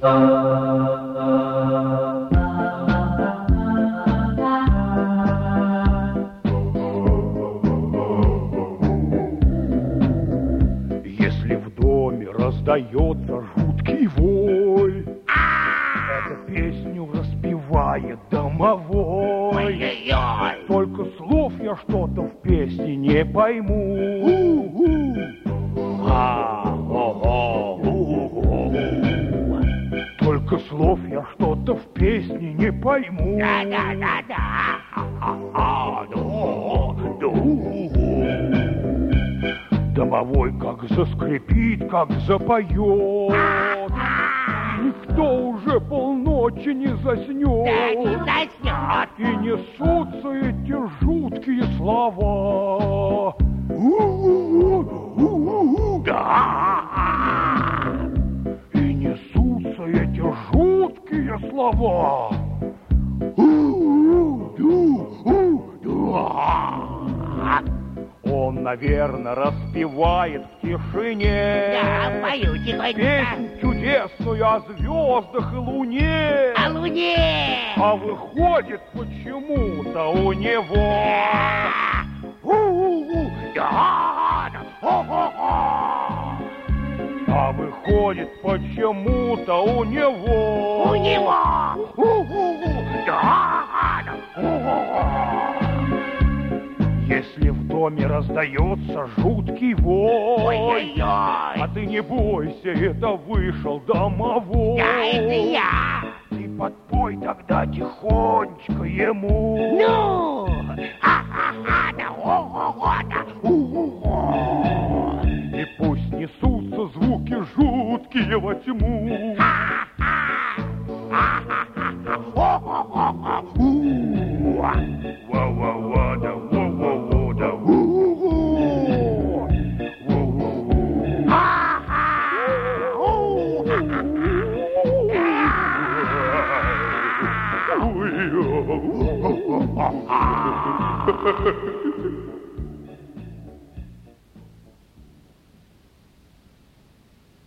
Если в доме раздается жуткий вой, эту песню распевает домовой. Ой-ой-ой! Только слов я что-то в песне не пойму. Только слов я что-то в песне не пойму. Да-да-да-да! Домовой как заскрипит, как запоет. Никто уже полночи не заснет. Да не заснет! И несутся эти жуткие слова. Да! И несутся эти жуткие слова. Он, наверное, распевает в тишине. Да, пою тихонько. Песнь чудесную о звездах и луне. О луне! А выходит почему-то у него а выходит почему-то у него У него! Если в доме раздается жуткий вой, Ой-ой-ой! а ты не бойся, это вышел домовой. Да, это я! Ты подпой тогда тихонечко ему. Ну! Ха-ха-ха! Да о-о-о! Да у-у-о! И пусть несутся звуки жуткие во тьму. Ха-ха! Ха-ха-ха! О-о-о! У-а! Ва-ва-ва, да во-во-во, да у-у-у. У-у-у. Ха-ха! У-ха-ха! Ой-ой.